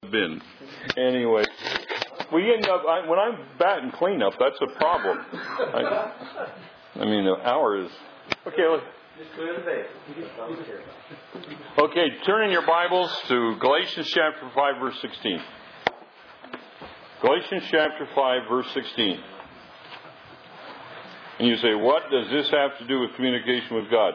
bin. Anyway, we end up, when I'm batting cleanup, that's a problem. I mean, the hour is... Okay, turn in your Bibles to Galatians chapter 5, verse 16. Galatians chapter 5, verse 16. And you say, what does this have to do with communication with God?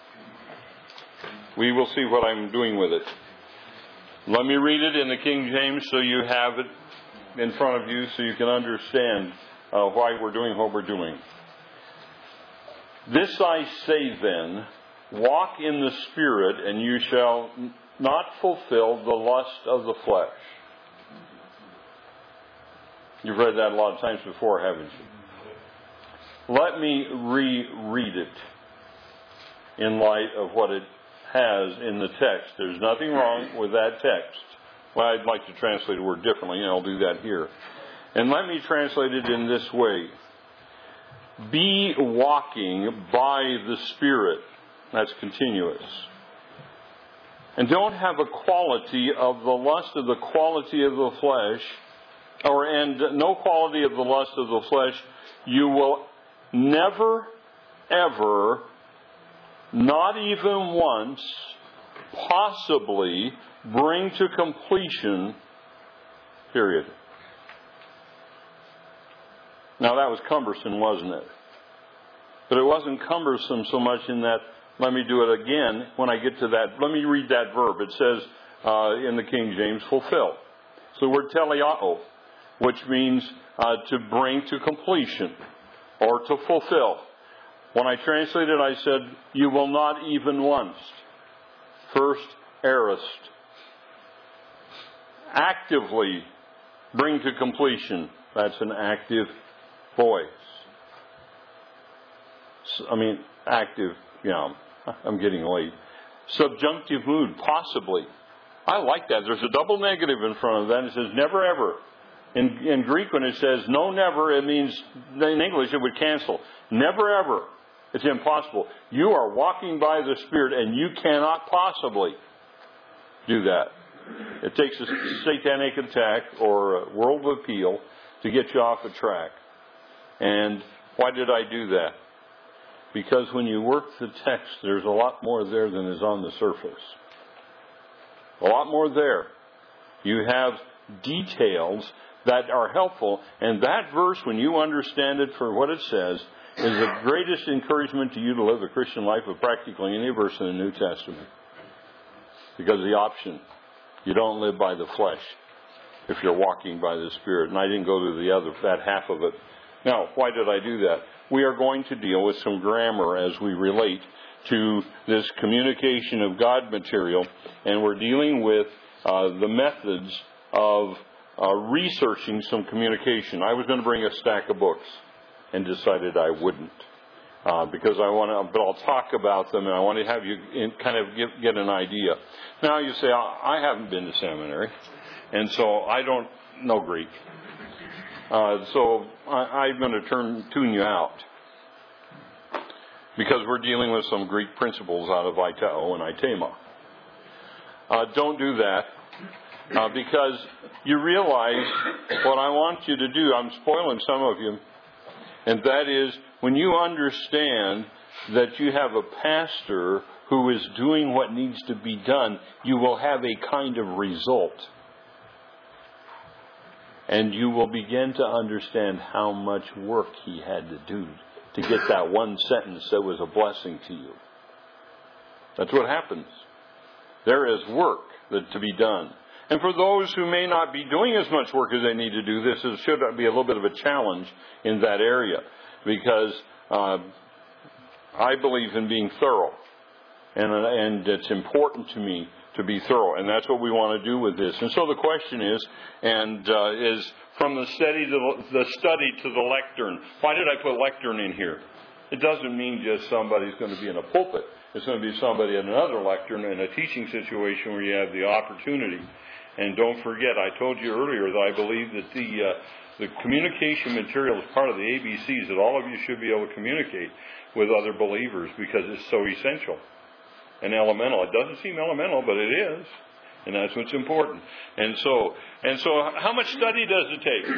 We will see what I'm doing with it. Let me read it in the King James so you have it in front of you so you can understand why we're doing what we're doing. This I say then, walk in the Spirit, and you shall not fulfill the lust of the flesh. You've read that a lot of times before, haven't you? Let me reread it in light of what it has in the text. There's nothing wrong with that text. Well, I'd like to translate the word differently, and I'll do that here. And let me translate it in this way. Be walking by the Spirit. That's continuous. And don't have a quality of the lust of the quality of the flesh, and no quality of the lust of the flesh. You will never, ever, not even once, possibly bring to completion, period. Now that was cumbersome, wasn't it? But it wasn't cumbersome so much in that, let me do it again when I get to that. Let me read that verb. It says in the King James, fulfill. So the word teleao, which means to bring to completion or to fulfill. When I translated, I said, you will not even once. First, aorist. Actively bring to completion. That's an active voice. Active, I'm getting late. Subjunctive mood, possibly. I like that. There's a double negative in front of that. It says never ever. In Greek, when it says no never, it means, in English, it would cancel. Never ever. It's impossible. You are walking by the Spirit, and you cannot possibly do that. It takes a satanic attack or a world appeal to get you off the track. And why did I do that? Because when you work the text, there's a lot more there than is on the surface. A lot more there. You have details that are helpful, and that verse, when you understand it for what it says, is the greatest encouragement to you to live a Christian life of practically any verse in the New Testament. Because the option, you don't live by the flesh if you're walking by the Spirit. And I didn't go to that half of it. Now, why did I do that? We are going to deal with some grammar as we relate to this communication of God material, and we're dealing with the methods of researching some communication. I was going to bring a stack of books and decided I wouldn't because but I'll talk about them, and I want to have you get an idea. Now you say, I haven't been to seminary, and so I don't know Greek. So I'm going to tune you out because we're dealing with some Greek principles out of Itao and Itema. Don't do that because you realize what I want you to do. I'm spoiling some of you. And that is, when you understand that you have a pastor who is doing what needs to be done, you will have a kind of result. And you will begin to understand how much work he had to do to get that one sentence that was a blessing to you. That's what happens. There is work to be done. And for those who may not be doing as much work as they need to do, this should be a little bit of a challenge in that area, because I believe in being thorough, and it's important to me to be thorough, and that's what we want to do with this. And so the question is from the study to the lectern. Why did I put lectern in here? It doesn't mean just somebody's going to be in a pulpit. It's going to be somebody in another lectern in a teaching situation where you have the opportunity. And don't forget, I told you earlier that I believe that the communication material is part of the ABCs, that all of you should be able to communicate with other believers because it's so essential and elemental. It doesn't seem elemental, but it is. And that's what's important. And so how much study does it take?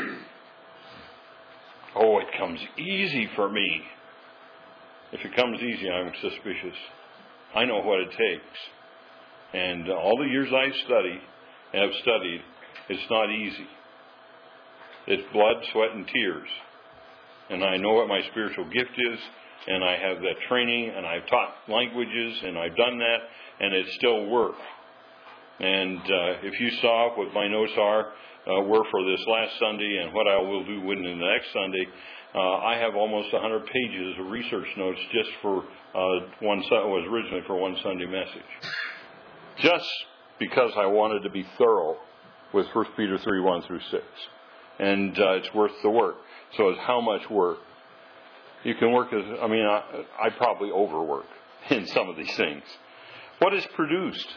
Oh, it comes easy for me. If it comes easy, I'm suspicious. I know what it takes. And all the years I have studied, it's not easy. It's blood, sweat, and tears. And I know what my spiritual gift is, and I have that training, and I've taught languages, and I've done that, and it's still work. And if you saw what my notes were for this last Sunday and what I will do in the next Sunday, I have almost 100 pages of research notes just for was originally for one Sunday message. Just because I wanted to be thorough with 1 Peter 3, 1 through 6. And it's worth the work. So it's how much work? You can work I probably overwork in some of these things. What is produced?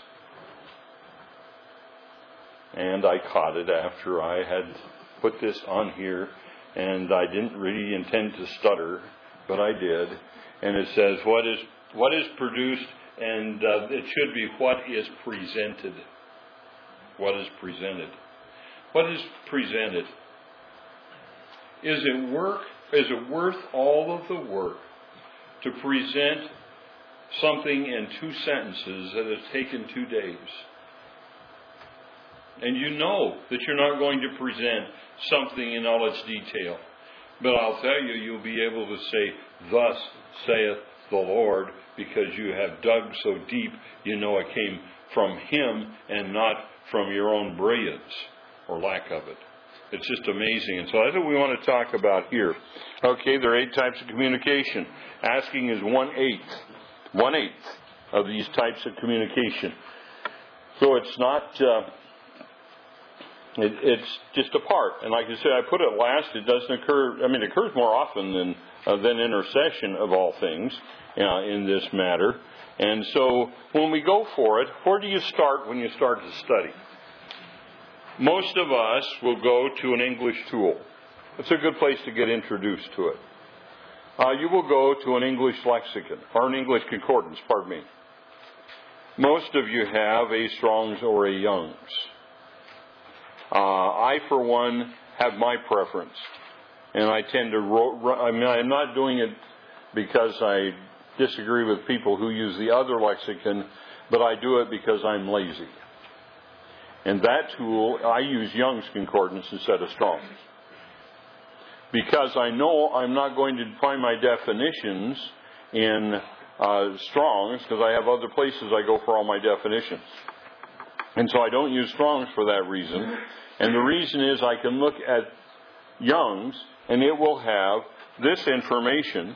And I caught it after I had put this on here, and I didn't really intend to stutter, but I did. And it says, what is produced, and it should be what is presented. What is presented? What is presented? Is it work? Is it worth all of the work to present something in 2 sentences that has taken 2 days? And you know that you're not going to present something in all its detail. But I'll tell you, you'll be able to say, "Thus saith the Lord," because you have dug so deep, you know it came from Him and not from your own brilliance or lack of it. It's just amazing. And so that's what we want to talk about here. Okay, there are 8 types of communication. Asking is 1/8. 1/8 of these types of communication. So it's not... It's just a part. And like I said, I put it last. It doesn't occur... it occurs more often than intercession of all things in this matter. And so when we go for it, where do you start when you start to study? Most of us will go to an English tool. It's a good place to get introduced to it. You will go to an English lexicon, or an English concordance, pardon me. Most of you have a Strong's or a Young's. I, for one, have my preference. And I tend to... I'm not doing it because I disagree with people who use the other lexicon, but I do it because I'm lazy. And that tool, I use Young's Concordance instead of Strong's. Because I know I'm not going to find my definitions in Strong's, because I have other places I go for all my definitions. And so I don't use Strong's for that reason. And the reason is I can look at Young's, and it will have this information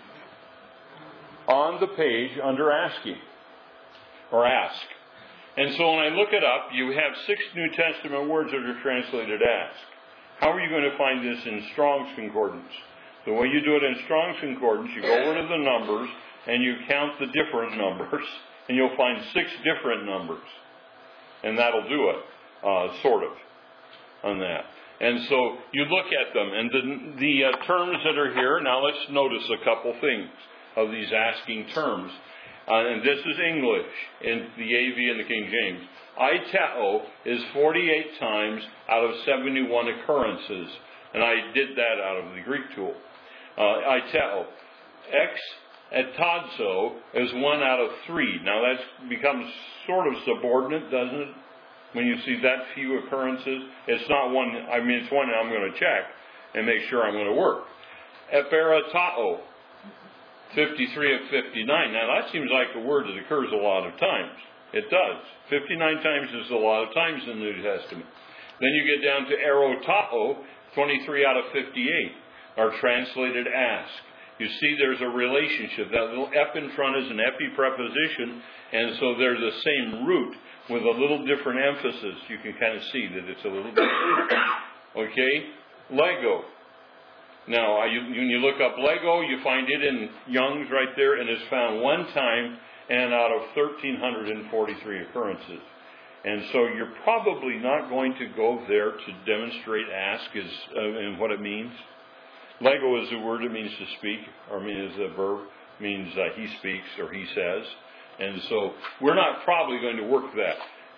on the page under asking, or ask. And so when I look it up, you have 6 New Testament words that are translated ask. How are you going to find this in Strong's Concordance? The way you do it in Strong's Concordance, you go over to the numbers, and you count the different numbers, and you'll find 6 different numbers. And that'll do it, sort of, on that. And so you look at them, and the terms that are here, now let's notice a couple things of these asking terms. And this is English in the AV and the King James. Aiteo is 48 times out of 71 occurrences. And I did that out of the Greek tool. Aiteo. Ex etadzo is 1 out of 3. Now that becomes sort of subordinate, doesn't it? When you see that few occurrences, it's not one, it's one I'm going to check and make sure I'm going to work. Eperatao, 53 of 59. Now that seems like a word that occurs a lot of times. It does. 59 times is a lot of times in the New Testament. Then you get down to erotao, 23 out of 58, are translated ask. You see there's a relationship. That little ep in front is an epi preposition, and so they're the same root with a little different emphasis. You can kind of see that it's a little different. Okay? Lego. Now, when you look up Lego, you find it in Young's right there, and it's found 1 time and out of 1,343 occurrences. And so you're probably not going to go there to demonstrate ask and what it means. Lego is a word that means to speak, or is a verb, means he speaks or he says. And so we're not probably going to work that.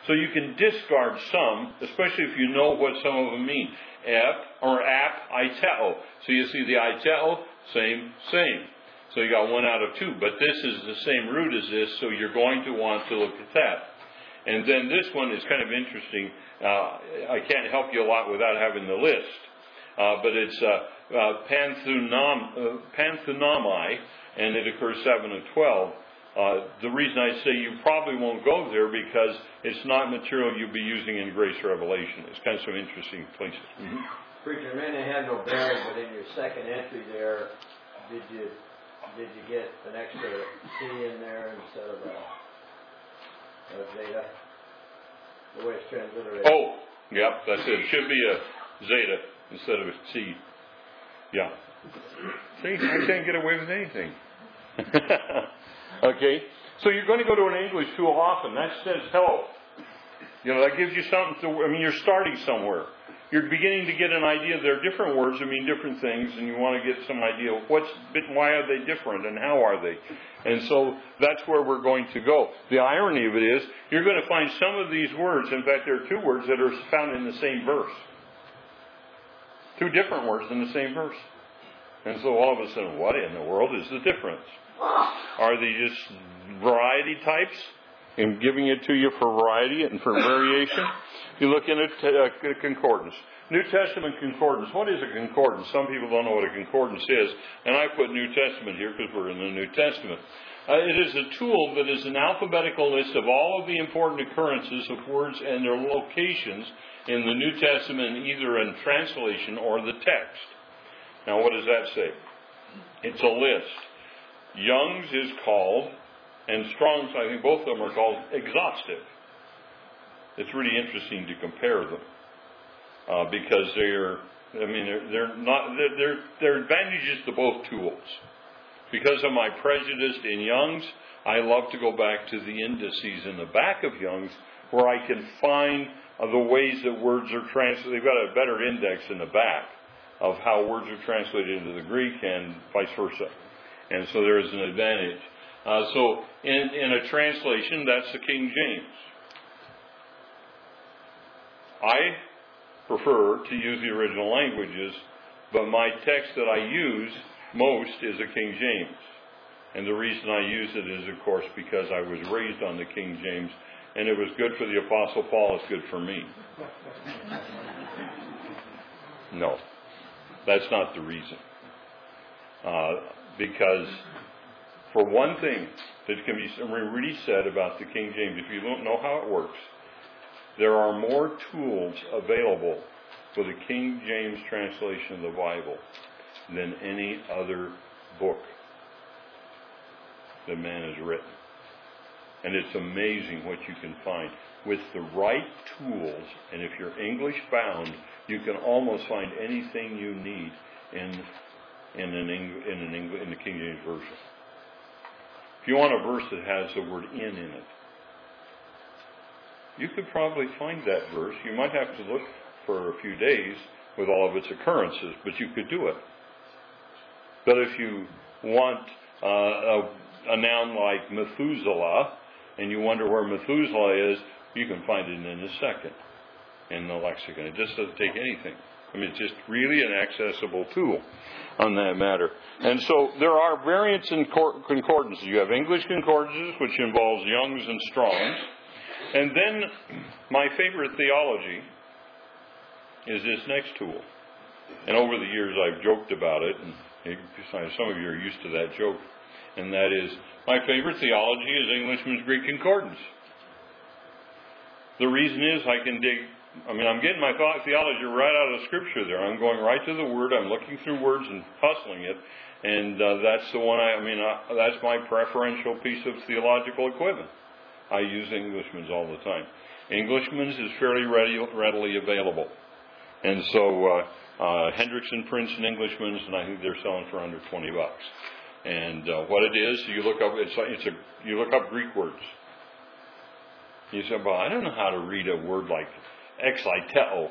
So you can discard some, especially if you know what some of them mean. Ep or ap, iteo. So you see the iteo, same. So you got 1 out of 2. But this is the same root as this, so you're going to want to look at that. And then this one is kind of interesting. I can't help you a lot without having the list. But it's Panthenomai, and it occurs 7 of 12. The reason I say you probably won't go there because it's not material you'll be using in Grace Revelation. It's kind of some interesting places. Mm-hmm. Preacher, may not have no bearing, but in your second entry there, did you get an extra C in there instead of a zeta? The way it's transliterated. Oh, yep, that's it. It should be a zeta instead of a C. Yeah. See, I can't get away with anything. Okay, so you're going to go to an English tool often. That says hello. That gives you something to, you're starting somewhere. You're beginning to get an idea. There are different words that mean different things, and you want to get some idea of why are they different and how are they. And so that's where we're going to go. The irony of it is, you're going to find some of these words, in fact, there are 2 words that are found in the same verse. 2 different words in the same verse. And so all of a sudden, what in the world is the difference? Are they just variety types? I'm giving it to you for variety and for variation. You look in at concordance. New Testament concordance. What is a concordance? Some people don't know what a concordance is. And I put New Testament here because we're in the New Testament. It is a tool that is an alphabetical list of all of the important occurrences of words and their locations in the New Testament, either in translation or the text. Now, what does that say? It's a list. Young's is called, and Strong's, I think both of them are called, exhaustive. It's really interesting to compare them because they're advantages to both tools. Because of my prejudice in Young's, I love to go back to the indices in the back of Young's where I can find the ways that words are translated. They've got a better index in the back of how words are translated into the Greek and vice versa. And so there is an advantage. So in a translation, that's the King James. I prefer to use the original languages, but my text that I use most is the King James. And the reason I use it is, of course, because I was raised on the King James, and it was good for the Apostle Paul, it's good for me. No, that's not the reason. Because, for one thing that can be really said about the King James, if you don't know how it works, there are more tools available for the King James translation of the Bible than any other book that man has written. And it's amazing what you can find. With the right tools, and if you're English bound, you can almost find anything you need in the King James Version. If you want a verse that has the word in it, you could probably find that verse. You might have to look for a few days with all of its occurrences, but you could do it. But if you want a noun like Methuselah, and you wonder where Methuselah is, you can find it in a second in the lexicon. It just doesn't take anything. It's just really an accessible tool on that matter. And so there are variants in concordances. You have English concordances, which involves Young's and Strong's. And then my favorite theology is this next tool. And over the years I've joked about it, and some of you are used to that joke. And that is, my favorite theology is Englishman's Greek Concordance. The reason is I'm getting my theology right out of Scripture there. I'm going right to the Word. I'm looking through words and hustling it. And that's the one that's my preferential piece of theological equipment. I use Englishman's all the time. Englishman's is fairly readily available. And so Hendrickson prints an Englishman's, and I think they're selling for under $20. And what it is, you look up. You look up Greek words. You say, "Well, I don't know how to read a word like exiteo.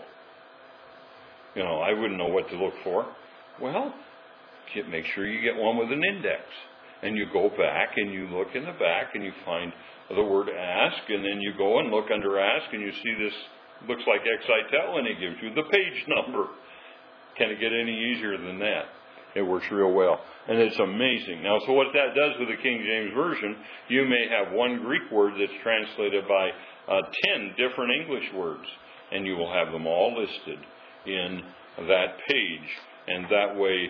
I wouldn't know what to look for." Well, make sure you get one with an index. And you go back and you look in the back and you find the word ask, and then you go and look under ask and you see this looks like Exitel, and it gives you the page number. Can it get any easier than that? It works real well. And it's amazing. Now, so what that does with the King James Version, you may have one Greek word that's translated by 10 different English words, and you will have them all listed in that page. And that way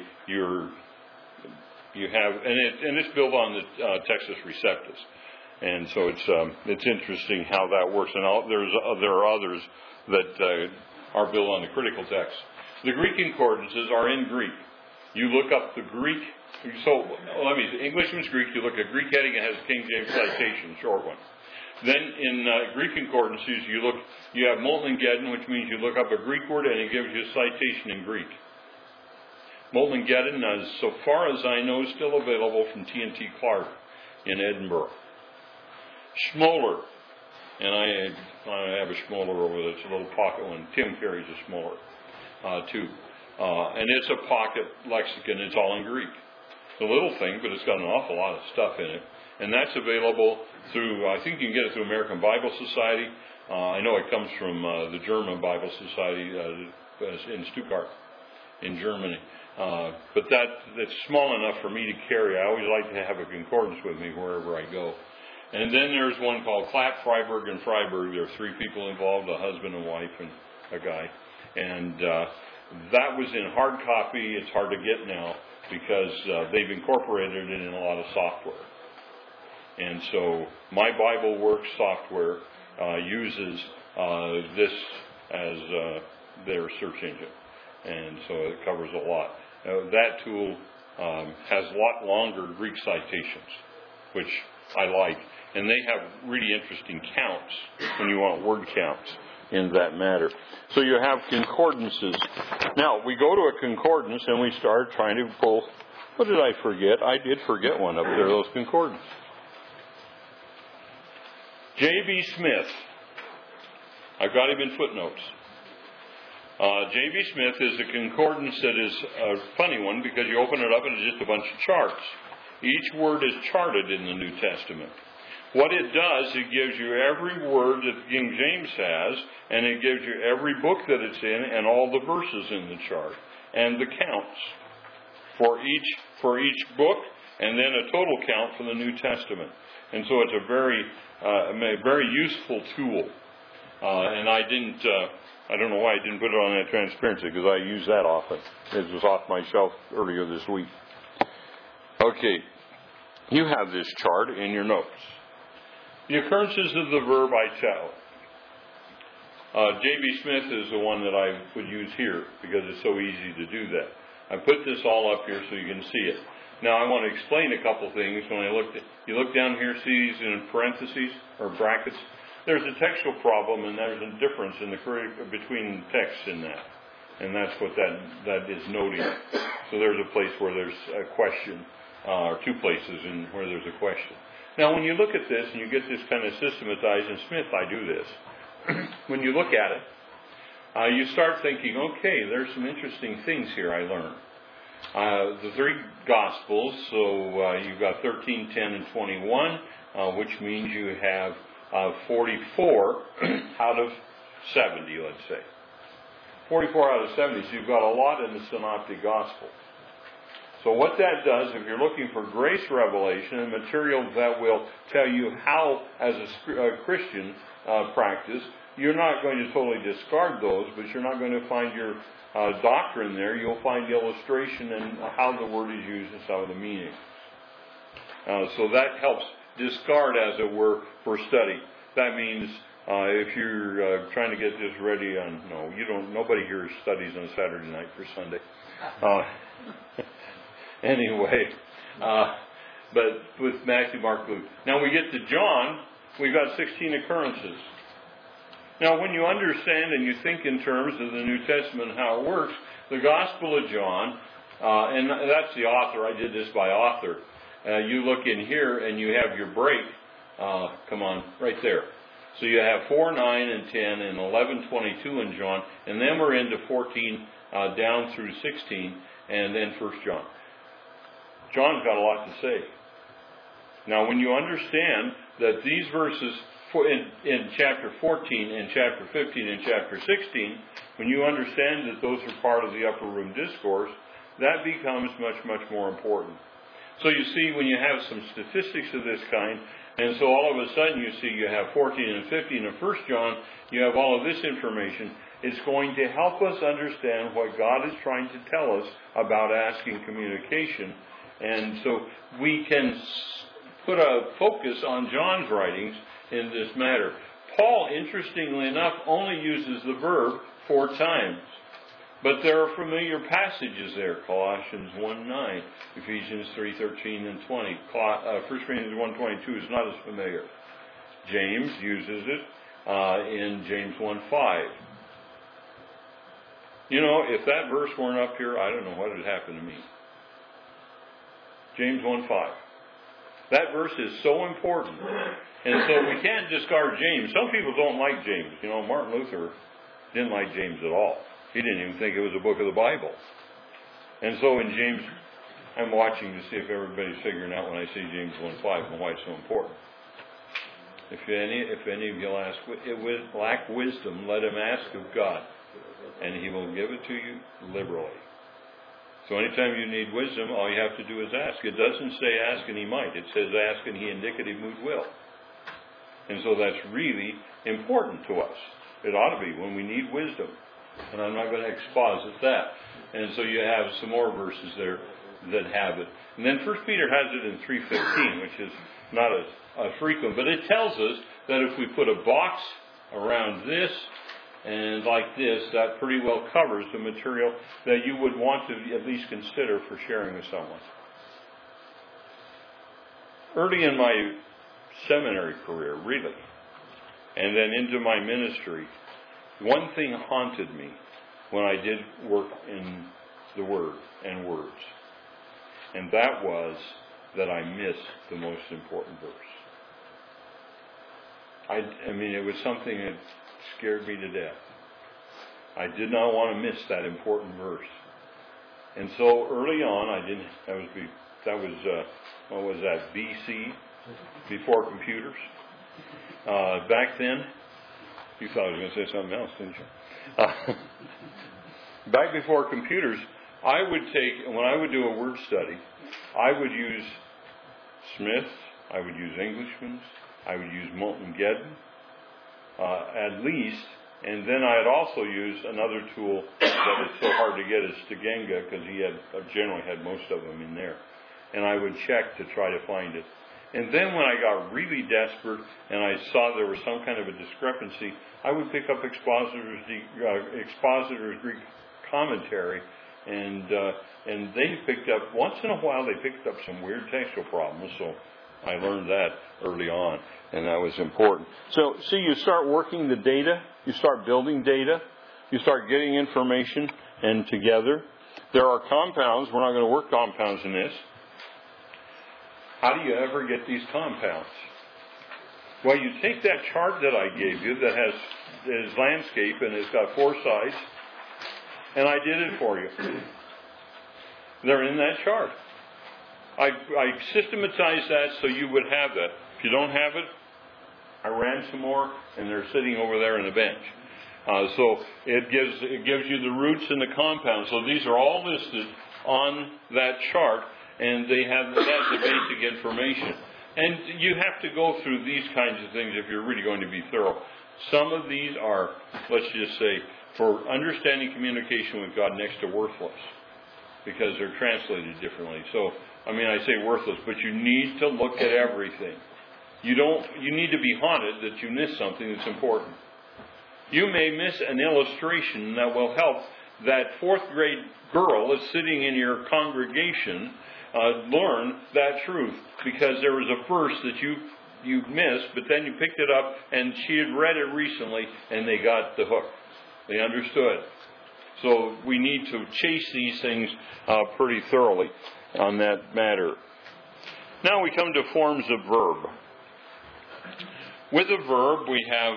you have, and it's built on the Textus Receptus. And so it's interesting how that works. And there are others that are built on the critical text. The Greek concordances are in Greek. You look up the Greek. So let me see. Englishman's Greek. You look at Greek heading. It has King James citation, short one. Then in Greek concordances, you have Moltmann-Geddon, which means you look up a Greek word and it gives you a citation in Greek. Moltmann-Geddon, as so far as I know, is still available from T&T Clark in Edinburgh. Schmoller, and I have a Schmoller over there. It's a little pocket one. Tim carries a Schmoller too, and it's a pocket lexicon. It's all in Greek. It's a little thing, but it's got an awful lot of stuff in it, and that's available through. I think you can get it through American Bible Society. I know it comes from the German Bible Society in Stuttgart, in Germany. But that's small enough for me to carry. I always like to have a concordance with me wherever I go. And then there's one called Clapp, Freiberg, and Freiberg. There are 3 people involved, a husband and wife and a guy. And that was in hard copy. It's hard to get now because they've incorporated it in a lot of software. And so My Bible Works software uses this as their search engine. And so it covers a lot. That tool has a lot longer Greek citations, which I like. And they have really interesting counts when you want word counts in that matter. So you have concordances. Now, we go to a concordance and we start trying to pull. What did I forget? I did forget one up there, those concordances. J.B. Smith. I've got him in footnotes. J.B. Smith is a concordance that is a funny one because you open it up and it's just a bunch of charts. Each word is charted in the New Testament. What it does, it gives you every word that King James has, and it gives you every book that it's in and all the verses in the chart, and the counts for each book, and then a total count for the New Testament. And so it's a very useful tool. And I don't know why I didn't put it on that transparency, because I use that often. It was off my shelf earlier this week. Okay, you have this chart in your notes. The occurrences of the verb I tell. J.B. Smith is the one that I would use here because it's so easy to do that. I put this all up here so you can see it. Now I want to explain a couple things. When you look down here, see these in parentheses or brackets. There's a textual problem, and there's a difference in between texts in that, and that's what that is noting. So there's a place where there's a question, or 2 places where there's a question. Now, when you look at this and you get this kind of systematized, in Smith I do this, when you look at it, you start thinking, okay, there's some interesting things here I learned. The 3 Gospels, so you've got 13, 10, and 21, which means you have 44 out of 70, let's say. 44 out of 70, so you've got a lot in the Synoptic Gospel. So what that does, if you're looking for grace revelation and material that will tell you how, as a Christian practice, you're not going to totally discard those, but you're not going to find your doctrine there. You'll find the illustration and how the word is used and some of the meaning. So that helps discard, as it were, for study. That means if you're trying to get this ready on, nobody here studies on Saturday night for Sunday. Anyway, but with Matthew, Mark, Luke. Now we get to John, we've got 16 occurrences. Now when you understand and you think in terms of the New Testament and how it works, the Gospel of John, and that's the author, I did this by author. You look in here and you have your break, right there. So you have 4, 9, and 10, and 11, 22 in John, and then we're into 14 down through 16, and then 1 John. John's got a lot to say. Now, when you understand that these verses in chapter 14 and chapter 15 and chapter 16, when you understand that those are part of the upper room discourse, that becomes much, much more important. So you see, when you have some statistics of this kind, and so all of a sudden you see you have 14 and 15 of 1 John, you have all of this information, it's going to help us understand what God is trying to tell us about asking communication. And so we can put a focus on John's writings in this matter. Paul, interestingly enough, only uses the verb 4 times. But there are familiar passages there. Colossians 1:9, Ephesians 3:13 and 20. 1 Corinthians 1:22 is not as familiar. James uses it in James 1:5. You know, if that verse weren't up here, I don't know what would happen to me. James 1:5. That verse is so important. And so we can't discard James. Some people don't like James. You know, Martin Luther didn't like James at all. He didn't even think it was a book of the Bible. And so in James, I'm watching to see if everybody's figuring out when I see James 1:5 and why it's so important. If any of you lack wisdom, let him ask of God, and he will give it to you liberally. So anytime you need wisdom, all you have to do is ask. It doesn't say ask and he might. It says ask and he indicative mood will. And so that's really important to us. It ought to be when we need wisdom. And I'm not going to exposit that. And so you have some more verses there that have it. And then 1 Peter has it in 3:15, which is not as frequent. But it tells us that if we put a box around this and like this, that pretty well covers the material that you would want to at least consider for sharing with someone. Early in my seminary career, really, and then into my ministry, one thing haunted me when I did work in the Word and words, and that was that I missed the most important verse. I mean, it was something that scared me to death. I did not want to miss that important verse. And so early on, I didn't, what was that, BC, before computers. Back then, you thought I was going to say something else, didn't you? Back before computers, when I would do a word study, I would use Smith, I would use Englishman's, I would use Moulton Gedden, at least, and then I'd also use another tool that is so hard to get is Stigenga, because he generally had most of them in there. And I would check to try to find it. And then when I got really desperate and I saw there was some kind of a discrepancy, I would pick up Expositor's Greek commentary, and they picked up, once in a while they picked up some weird textual problems, so I learned that early on, and that was important. So, see, you start working the data, you start building data, you start getting information and together. There are compounds. We're not going to work compounds in this. How do you ever get these compounds? Well, you take that chart that I gave you that has landscape and it's got 4 sides, and I did it for you. They're in that chart. I systematized that so you would have that. If you don't have it, I ran some more, and they're sitting over there in the bench. So it gives you the roots and the compounds. So these are all listed on that chart, and that's the basic information. And you have to go through these kinds of things if you're really going to be thorough. Some of these are, let's just say, for understanding communication with God, next to worthless, because they're translated differently. So, I mean, I say worthless, but you need to look at everything. You need to be haunted that you miss something that's important. You may miss an illustration that will help that 4th grade girl that's sitting in your congregation learn that truth, because there was a verse that you missed, but then you picked it up and she had read it recently and they got the hook. They understood. So we need to chase these things pretty thoroughly on that matter. Now we come to forms of verb. With a verb, we have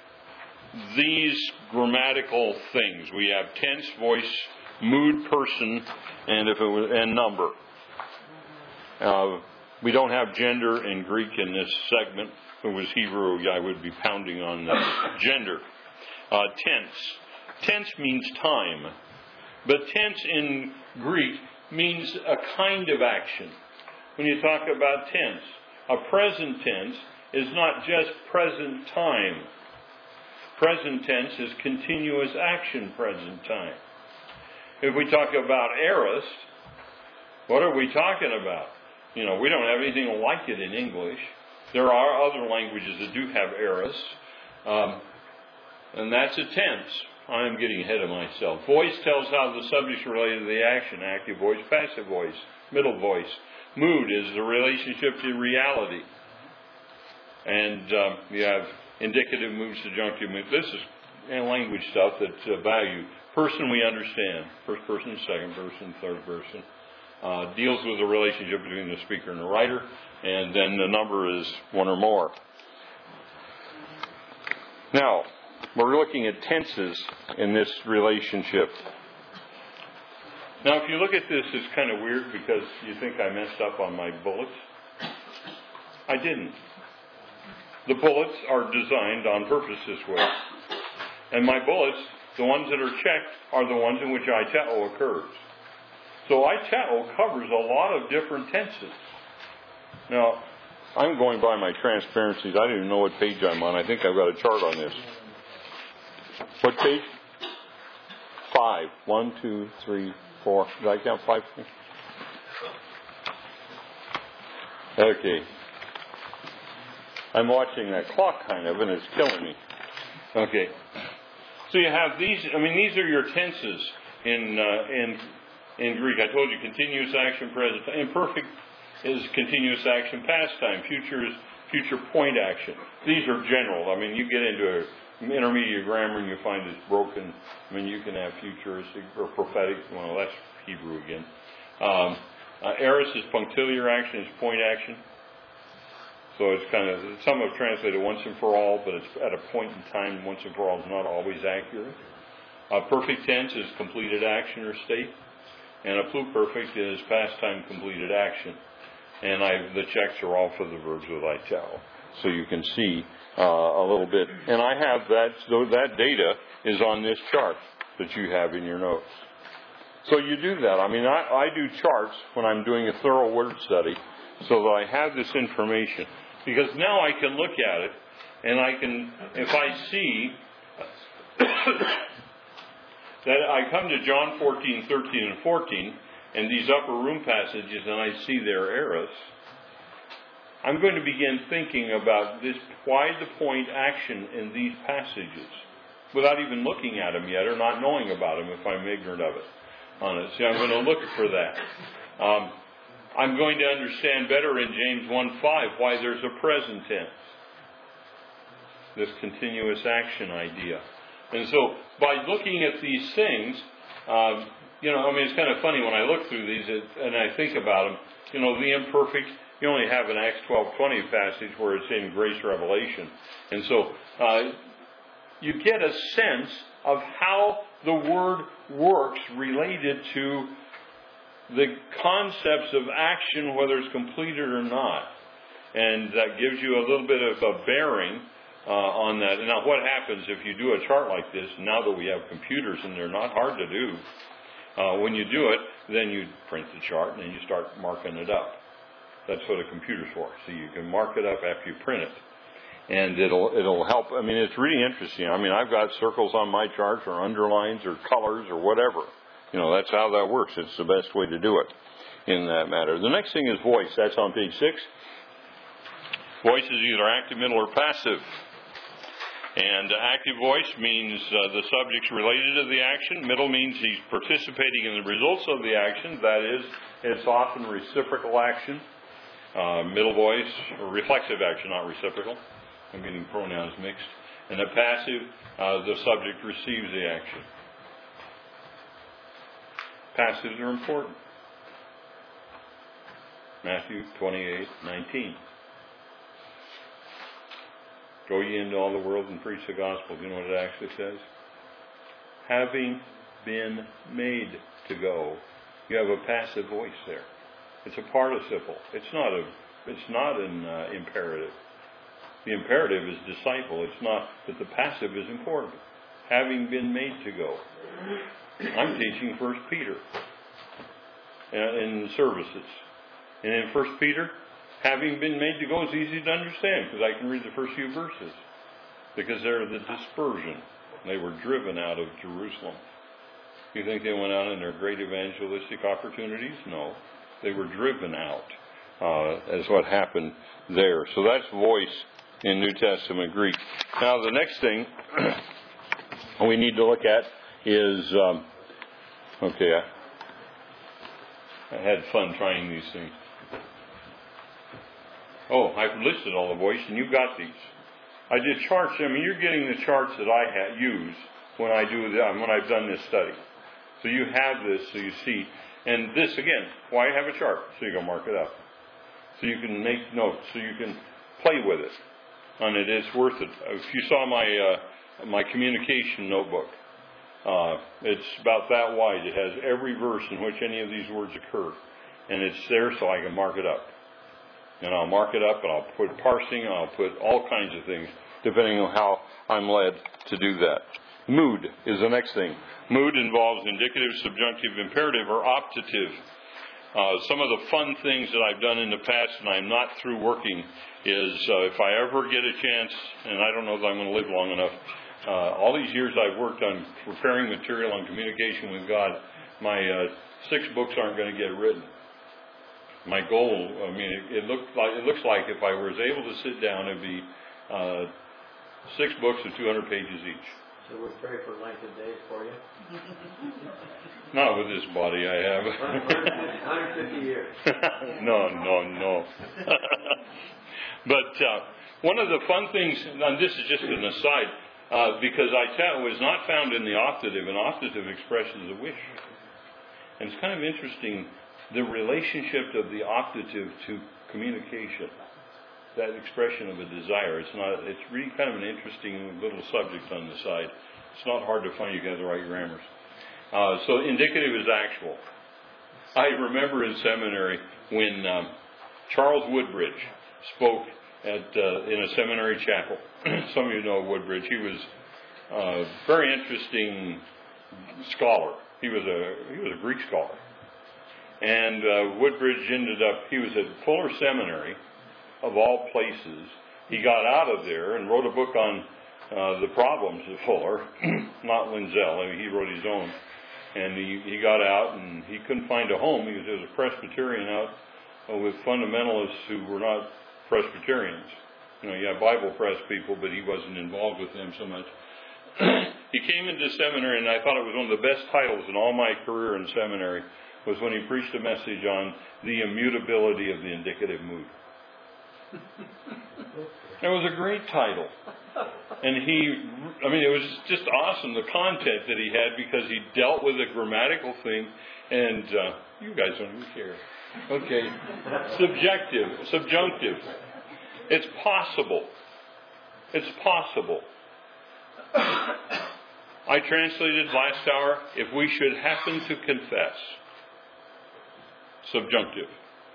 these grammatical things. We have tense, voice, mood, person, and number. We don't have gender in Greek in this segment. If it was Hebrew, I would be pounding on gender. Tense. Tense means time. But tense in Greek means a kind of action. When you talk about tense, a present tense is not just present time. Present tense is continuous action present time. If we talk about aorist, what are we talking about? We don't have anything like it in English. There are other languages that do have aorist, and that's a tense. I am getting ahead of myself. Voice tells how the subject's related to the action. Active voice, passive voice, middle voice. Mood is the relationship to reality. And you have indicative mood, subjunctive mood. This is language stuff that's value. Person we understand. First person, second person, third person. Deals with the relationship between the speaker and the writer. And then the number is one or more. Now, we're looking at tenses in this relationship. Now, if you look at this, it's kind of weird because you think I messed up on my bullets. I didn't. The bullets are designed on purpose this way. And my bullets, the ones that are checked, are the ones in which aiteo occurs. So aiteo covers a lot of different tenses. Now, I'm going by my transparencies. I don't even know what page I'm on. I think I've got a chart on this. What page? 5. 1, 2, 3, 4. Did I count 5? Okay. I'm watching that clock kind of, and it's killing me. Okay. So you have these. These are your tenses in Greek. I told you continuous action, present. Imperfect is continuous action, past time. Future is future point action. These are general. You get into intermediate grammar and you find it's broken. You can have futuristic or prophetic. Well, that's Hebrew again. Aorist is punctiliar action, is point action. So it's some have translated once and for all, but it's at a point in time. Once and for all is not always accurate. Perfect tense is completed action or state. And a pluperfect is past time completed action. And the checks are all for the verbs with aiteo. So you can see a little bit. And I have that data is on this chart that you have in your notes. So you do that. I do charts when I'm doing a thorough word study so that I have this information. Because now I can look at it and I can, if I see that I come to John 14, 13, and 14, and these upper room passages, and I see their aorist, I'm going to begin thinking about this why-the-point action in these passages without even looking at them yet or not knowing about them if I'm ignorant of it. See, I'm going to look for that. I'm going to understand better in James 1:5 why there's a present tense. This continuous action idea. And so, by looking at these things, it's kind of funny when I look through these and I think about them. The imperfect, you only have an Acts 12:20 passage where it's in grace revelation. And so, you get a sense of how the word works related to the concepts of action, whether it's completed or not. And that gives you a little bit of a bearing on that. Now, what happens if you do a chart like this, now that we have computers and they're not hard to do, when you do it, then you print the chart and then you start marking it up. That's what a computer's for. So you can mark it up after you print it. And it'll help. It's really interesting. I've got circles on my charts or underlines or colors or whatever. That's how that works. It's the best way to do it in that matter. The next thing is voice. That's on page 6. Voice is either active, middle, or passive. And active voice means the subject's related to the action. Middle means he's participating in the results of the action. That is, it's often reciprocal action. Middle voice, or reflexive action, not reciprocal. I'm getting pronouns mixed. And the passive, the subject receives the action. Passives are important. Matthew 28:19. Go ye into all the world and preach the gospel. Do you know what it actually says? Having been made to go. You have a passive voice there. It's a participle. It's not a It's not an imperative. The imperative is disciple. It's not, but the passive is important. Having been made to go. I'm teaching 1 Peter in services. And in 1 Peter, having been made to go is easy to understand because I can read the first few verses. Because they're the dispersion. They were driven out of Jerusalem. You think they went out in their great evangelistic opportunities? No. They were driven out as what happened there. So that's voice in New Testament Greek. Now the next thing we need to look at is, I had fun trying these things. Oh, I've listed all the voice and you got these. I did charts. I mean, you're getting the charts that I use when I've done this study. So you have this, so you see. And this, again, why have a chart? So you can mark it up. So you can make notes, so you can play with it. And it is worth it. If you saw my communication notebook, it's about that wide. It has every verse in which any of these words occur. And it's there so I can mark it up. And I'll mark it up, and I'll put parsing, and I'll put all kinds of things, depending on how I'm led to do that. Mood is the next thing. Mood involves indicative, subjunctive, imperative, or optative. Some of the fun things that I've done in the past, and I'm not through working, is if I ever get a chance, and I don't know that I'm going to live long enough, all these years I've worked on preparing material on communication with God, my 6 books aren't going to get written. My goal, it looks like if I was able to sit down, it'd be 6 books of 200 pages each. So we pray for length of days for you? Not with this body I have. 150 years. No. But one of the fun things, and this is just an aside, because it was not found in the optative. An optative expresses a wish. And it's kind of interesting, the relationship of the optative to communication. That expression of a desire. It's really kind of an interesting little subject on the side. It's not hard to find. You guys to write your grammars. So indicative is actual. I remember in seminary when Charles Woodbridge spoke in a seminary chapel. Some of you know Woodbridge. He was a very interesting scholar. He was a Greek scholar. And Woodbridge he was at Fuller Seminary, of all places. He got out of there and wrote a book on the problems of Fuller, not Lindsell. I mean, he wrote his own. And he got out and he couldn't find a home. He was a Presbyterian out with fundamentalists who were not Presbyterians. You know, you have Bible press people, but he wasn't involved with them so much. He came into seminary, and I thought it was one of the best titles in all my career in seminary, was when he preached a message on the immutability of the indicative mood. It was a great title. And it was just awesome, the content that he had, because he dealt with a grammatical thing, and you guys don't even care. Okay. Subjunctive. It's possible. It's possible. I translated last hour, if we should happen to confess. Subjunctive.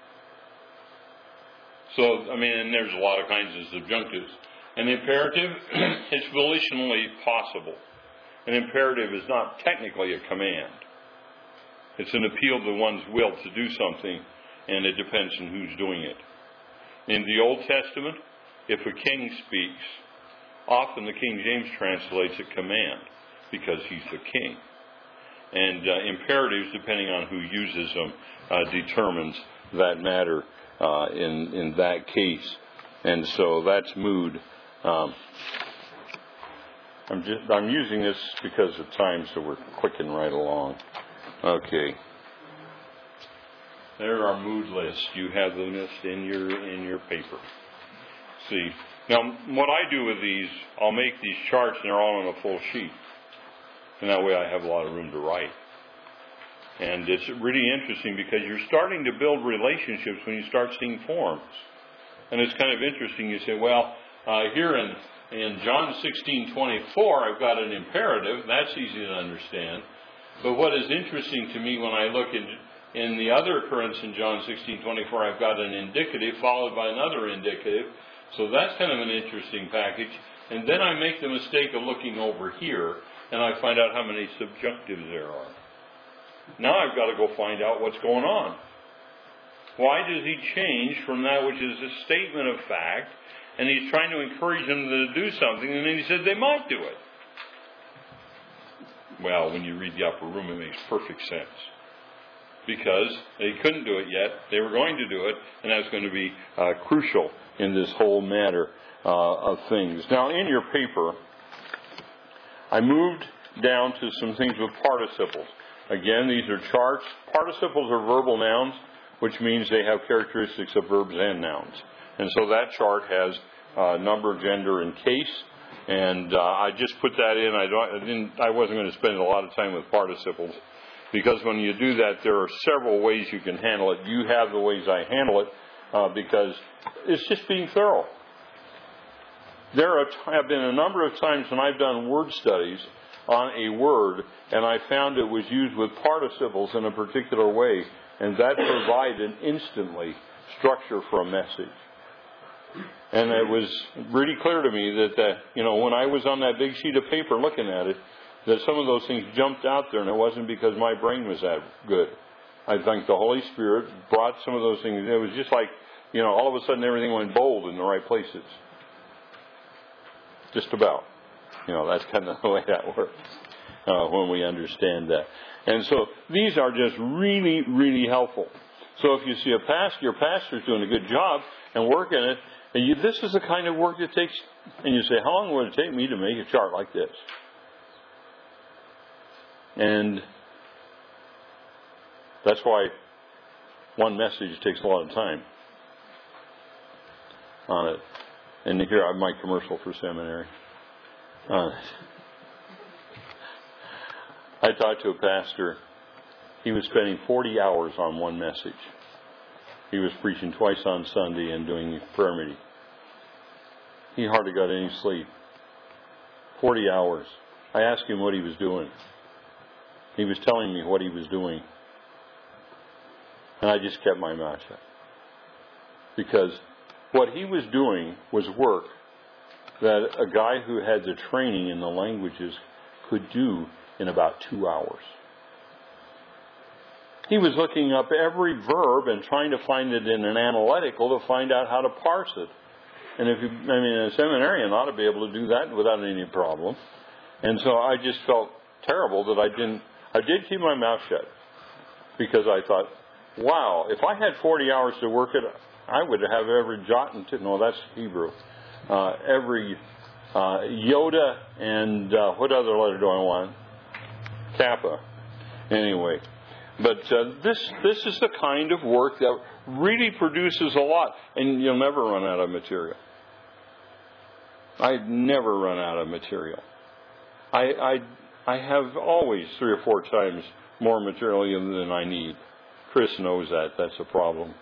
So, and there's a lot of kinds of subjunctives. An imperative is volitionally possible. An imperative is not technically a command. It's an appeal to one's will to do something, and it depends on who's doing it. In the Old Testament, if a king speaks, often the King James translates a command, because he's the king. And imperatives, depending on who uses them, determines that matter in that case. And so that's mood. I'm using this because of time, so we're clicking right along. Okay. There are mood lists. You have the list in your paper. See. Now, what I do with these, I'll make these charts, and they're all on a full sheet. And that way I have a lot of room to write. And it's really interesting because you're starting to build relationships when you start seeing forms. And it's kind of interesting. You say, well, here in John 16:24, I've got an imperative. That's easy to understand. But what is interesting to me when I look in the other occurrence in John 16:24, I've got an indicative followed by another indicative. So that's kind of an interesting package. And then I make the mistake of looking over here, and I find out how many subjunctives there are. Now I've got to go find out what's going on. Why does he change from that which is a statement of fact, and he's trying to encourage them to do something, and then he says they might do it? Well, when you read the upper room, it makes perfect sense. Because they couldn't do it yet, they were going to do it, and that's going to be crucial in this whole matter of things. Now, in your paper, I moved down to some things with participles. Again, these are charts. Participles are verbal nouns, which means they have characteristics of verbs and nouns. And so that chart has number, gender, and case. And I just put that in. I wasn't going to spend a lot of time with participles, because when you do that, there are several ways you can handle it. You have the ways I handle it, because it's just being thorough. There have been a number of times when I've done word studies on a word, and I found it was used with participles in a particular way, and that provided instantly structure for a message. And it was really clear to me that when I was on that big sheet of paper looking at it, that some of those things jumped out there, and it wasn't because my brain was that good. I think the Holy Spirit brought some of those things. It was just like, all of a sudden everything went bold in the right places. Just about. That's kind of the way that works when we understand that. And so these are just really, really helpful. So if you see your pastor's doing a good job and working it, and this is the kind of work it takes, and you say, how long would it take me to make a chart like this? And that's why one message takes a lot of time on it. And here I have my commercial for seminary. I talked to a pastor. He was spending 40 hours on one message. He was preaching twice on Sunday and doing prayer meeting. He hardly got any sleep. 40 hours. I asked him what he was doing. He was telling me what he was doing. And I just kept my mouth shut. Because what he was doing was work that a guy who had the training in the languages could do in about 2 hours. He was looking up every verb and trying to find it in an analytical to find out how to parse it. And a seminarian ought to be able to do that without any problem. And so I just felt terrible that I did keep my mouth shut, because I thought, wow, if I had 40 hours to work it, I would have every jot and tittle. No, that's Hebrew. Every Yoda and what other letter do I want? Kappa. Anyway. But this is the kind of work that really produces a lot. And you'll never run out of material. I never run out of material. I have always 3 or 4 times more material than I need. Chris knows that. That's a problem.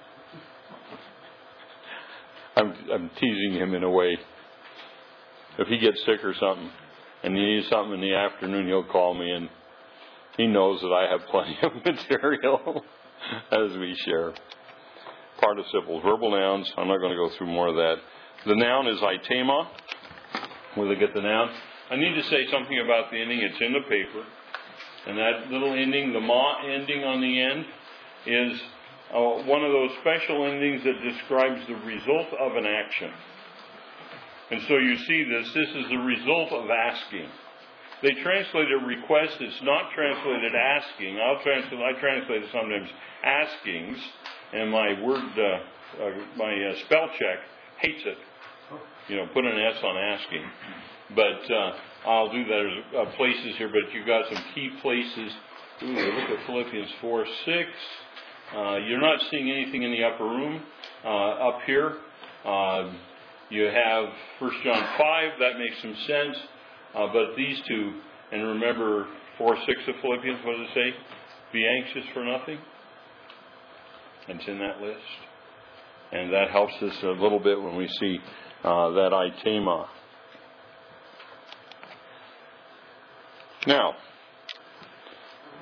I'm teasing him in a way. If he gets sick or something and he needs something in the afternoon, he'll call me, and he knows that I have plenty of material as we share. Participles, verbal nouns. I'm not going to go through more of that. The noun is itema. Where they get the noun. I need to say something about the ending. It's in the paper. And that little ending, the ma ending on the end, is one of those special endings that describes the result of an action. And so you see this is the result of asking. They translate it request. It's not translated asking. I translate it sometimes askings, and my spell check hates it. Put an S on asking. But I'll do that. There's places here, but you've got some key places. Look at Philippians 4:6. You're not seeing anything in the upper room up here. You have 1 John 5. That makes some sense. But these two, and remember 4:6 of Philippians, what does it say? Be anxious for nothing. And it's in that list. And that helps us a little bit when we see that itema.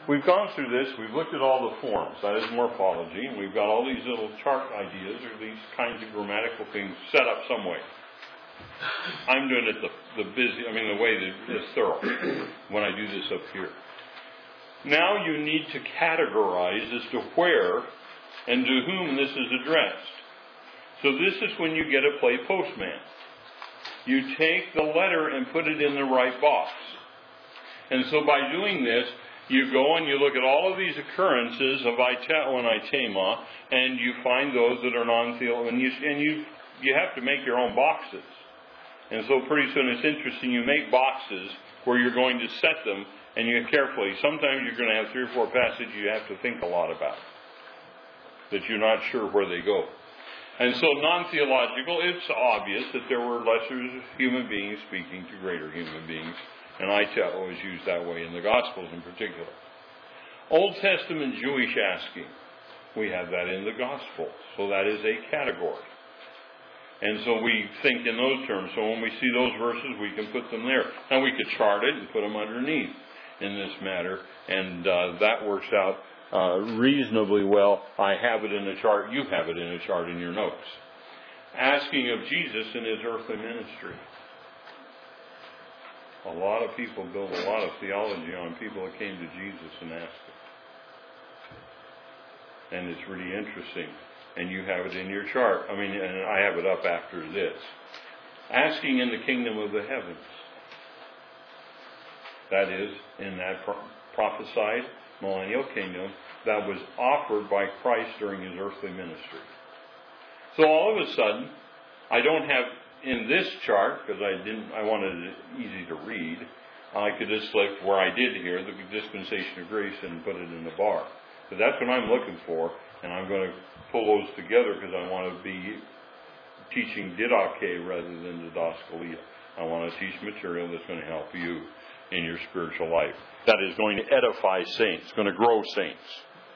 we've gone through this. We've looked at all the forms. That is morphology. And we've got all these little chart ideas or these kinds of grammatical things set up some way. I'm doing it the way that is thorough when I do this up here. Now you need to categorize as to where and to whom this is addressed. So this is when you get a play postman. You take the letter and put it in the right box. And so by doing this, you go and you look at all of these occurrences of aitao and aitema, and you find those that are non-theological, and you have to make your own boxes. And so pretty soon it's interesting, you make boxes where you're going to set them, and you carefully, sometimes you're going to have 3 or 4 passages you have to think a lot about, that you're not sure where they go. And so non-theological, it's obvious that there were lesser human beings speaking to greater human beings, and aitao is used that way in the Gospels in particular. Old Testament Jewish asking, we have that in the Gospels, so that is a category. And so we think in those terms. So when we see those verses, we can put them there. Now we could chart it and put them underneath in this matter, and that works out reasonably well. I have it in a chart. You have it in a chart in your notes. Asking of Jesus in his earthly ministry. A lot of people build a lot of theology on people that came to Jesus and asked him. And it's really interesting. And you have it in your chart. And I have it up after this. Asking in the kingdom of the heavens. That is, in that prophesied millennial kingdom that was offered by Christ during his earthly ministry. So all of a sudden, I don't have in this chart, because I wanted it easy to read, I could just select where I did here, the dispensation of grace, and put it in the bar. But that's what I'm looking for, and I'm going to pull those together because I want to be teaching didache rather than didaskalia. I want to teach material that's going to help you in your spiritual life. That is going to edify saints, going to grow saints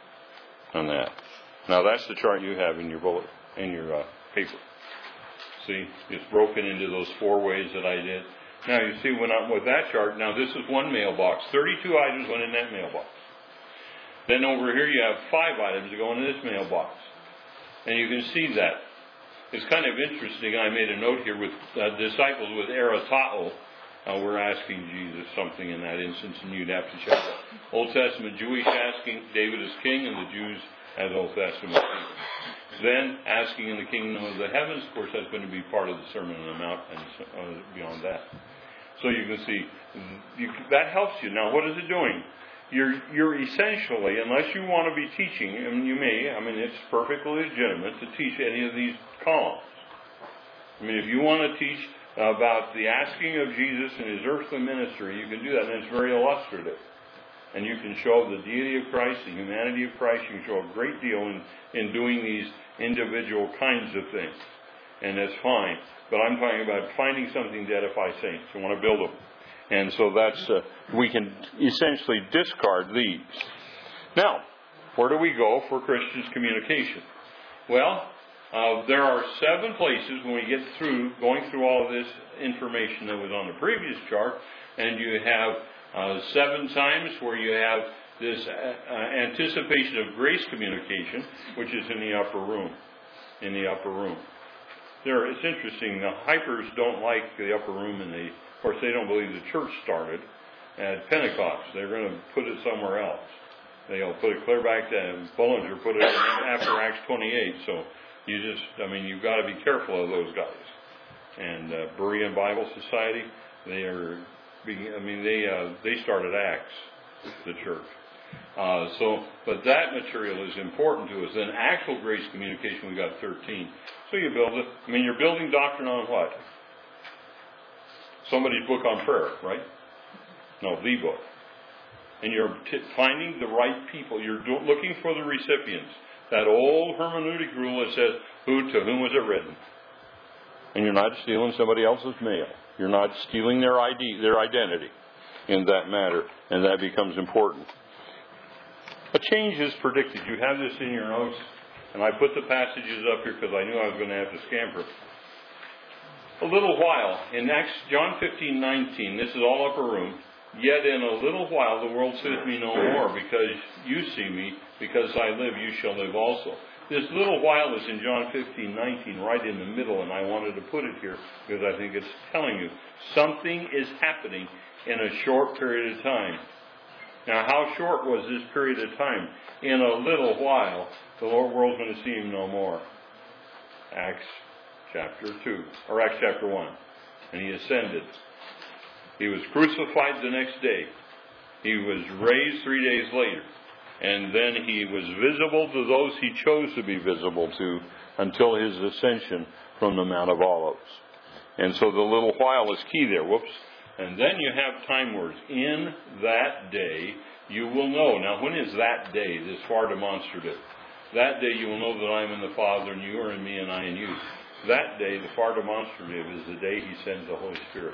on that. Now that's the chart you have in your paper. See, it's broken into those 4 ways that I did. Now you see when I'm with that chart, now this is one mailbox. 32 items went in that mailbox. Then over here you have 5 items that go into this mailbox. And you can see that. It's kind of interesting. I made a note here with disciples with eratao. We're asking Jesus something in that instance, and you'd have to check. Old Testament Jewish asking, David as king, and the Jews as Old Testament king. Then asking in the kingdom of the heavens, of course, that's going to be part of the Sermon on the Mount and beyond that. So you can see that helps you. Now, what is it doing? You're essentially, unless you want to be teaching, and you may, it's perfectly legitimate to teach any of these columns. If you want to teach about the asking of Jesus in his earthly ministry, you can do that, and it's very illustrative. And you can show the deity of Christ, the humanity of Christ. You can show a great deal in doing these individual kinds of things. And that's fine. But I'm talking about finding something to edify saints. You want to build them. And so that's, we can essentially discard these. Now, where do we go for Christians' communication? Well, there are 7 places when we get through, going through all of this information that was on the previous chart, and you have 7 times where you have this anticipation of grace communication, which is in the upper room. In the upper room. It's interesting, the hypers don't like the upper room, of course they don't believe the church started at Pentecost. They're going to put it somewhere else. They'll put it clear back to Bullinger, put it after Acts 28. So you've got to be careful of those guys. And Berean Bible Society, they started Acts, the church. But that material is important to us. Then actual grace communication, we got 13. So you build it. You're building doctrine on what? Somebody's book on prayer, right? No, the book. And you're finding the right people. You're looking for the recipients. That old hermeneutic rule that says, to whom was it written? And you're not stealing somebody else's mail. You're not stealing their identity in that matter. And that becomes important. A change is predicted. You have this in your notes. And I put the passages up here because I knew I was going to have to scamper. A little while. In John 15:19, this is all upper room. Yet in a little while the world seeth me no more, because you see me, because I live, you shall live also. This little while is in John 15:19, right in the middle, and I wanted to put it here because I think it's telling you something is happening in a short period of time. Now, how short was this period of time? In a little while, the world's going to see him no more. Acts chapter 2, or Acts chapter 1. And he ascended. He was crucified the next day. He was raised 3 days later. And then he was visible to those he chose to be visible to until his ascension from the Mount of Olives. And so the little while is key there. Whoops. And then you have time words. In that day you will know. Now, when is that day? This far demonstrative. That day you will know that I am in the Father, and you are in me, and I in you. That day, the far demonstrative, is the day he sends the Holy Spirit.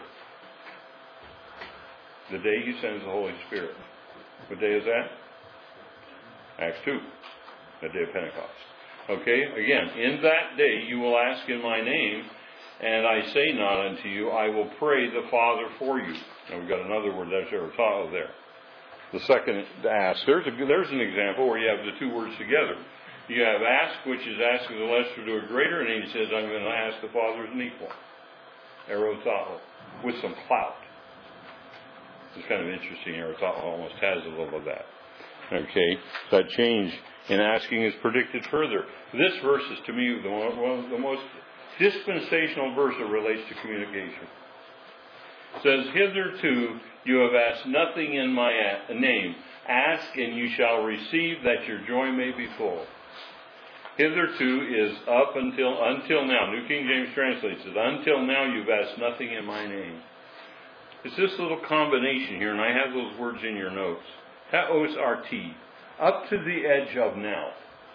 The day he sends the Holy Spirit. What day is that? Acts 2. The day of Pentecost. Okay, again, in that day you will ask in my name, and I say not unto you, I will pray the Father for you. Now we've got another word, that's erotao there. The second ask. There's an example where you have the two words together. You have ask, which is asking the lesser to a greater, and he says, I'm going to ask the Father as an equal. Erotao. With some clout. It's kind of interesting. Erotao almost has a little of that. Okay, that change in asking is predicted further. This verse is, to me, one of the most dispensational verse that relates to communication. It says, hitherto you have asked nothing in my name. Ask and you shall receive, that your joy may be full. Hitherto is up until now. New King James translates it. Until now you've asked nothing in my name. It's this little combination here, and I have those words in your notes. Teos RT. Up to the edge of now.